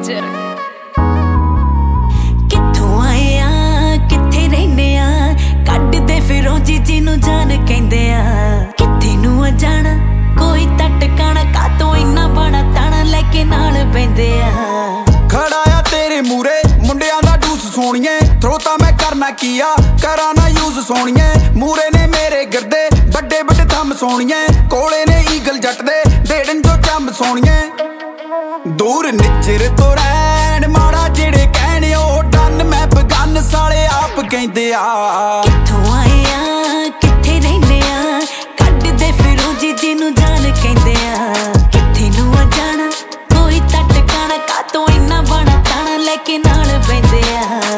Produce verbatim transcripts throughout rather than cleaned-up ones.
major कित्थों आए आ कित्थे रहिंदे आ कड्डदे फिरों जीजी नूं जान कहंदे आ कित्थे नूं आ जाना कोई तटकाना कातों इन्ना बड़ा ताना लेके नाल पैंदे आ खड़ा आ तेरे मूरे मुंडियां दा डूस सोनिए थ्रोता मैं करना किया करा ना यूज सोनिए मूरे ने मेरे गिरदे बड़े बड़े थम सोनिए कोले ने ईगल जट दे डेड़न जो चंब सोनिए दूर निचर तो रैन माड़ा जेड़े कहने ओ डन मैं बगन साले आप कहंदे आ कित्थों आए आ कित्थे रहिंदे आ कड्डदे फिरों जीजी नूं जान कहंदे आ कित्थे नूं आ जाना कोई तटकाना कातों इन्ना बड़ा ताना लेके नाल पैंदे आ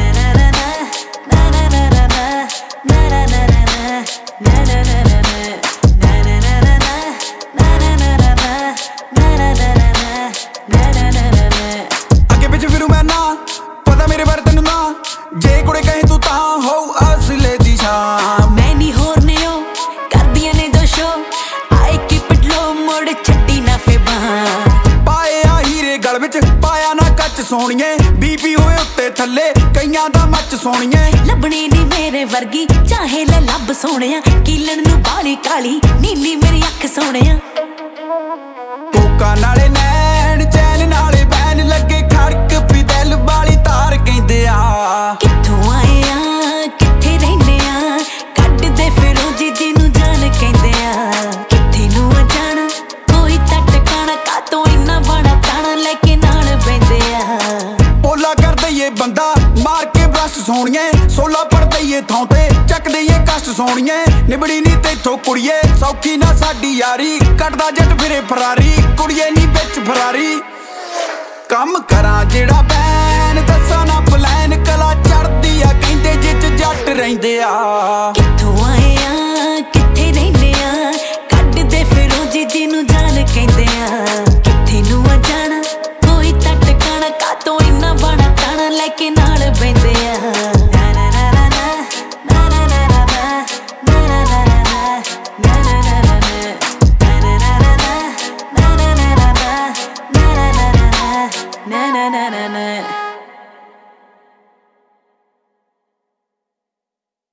अगे पिछ फिरू मैं ना पता मेरे बारे तेनू ना जे कुड़े कहीं तू तां हो असले दी शान मैं नी होर ने ओ करदियां ने दो so I keep it low मोड़ छड्डी ना फेबा पाए आ हीरे गल विच पाया ना कच सोनिए बीपी होए उत्ते थल्ले कईयां दा मच सोनिए लभणी नी मेरे वर्गी चाहे ले लब सोहणिया कीलण नूं बाली काली नीली मेरी अख सोहणिया कोका नाले नैन चैन नाले बैन लगे खड़क पी दिल वाली तार कहंदे आ कित्थों आए आ कित्थे रहिंदे आ कड्डदे फिरों जीजी नूं जान कहंदे आ कित्थे नूं आ जाना कोई तटकाना कातों इन्ना बड़ा ताना लेके नाल पैंदे आ ओला कर दईए बंदा मार के ब्रश सोनिए सोला पड़ दईए थां ते चक दईए कष्ट सोनिए निबड़ी नी तेथों कुड़िए सौखी ना साडी यारी कटदा जट फिरे फरारी कुड़िए नी बिच फरारी कम करा जेड़ा बैन दसा ना प्लैन कला चढ़दी आ कहंदे जिच जट रहिंदे आ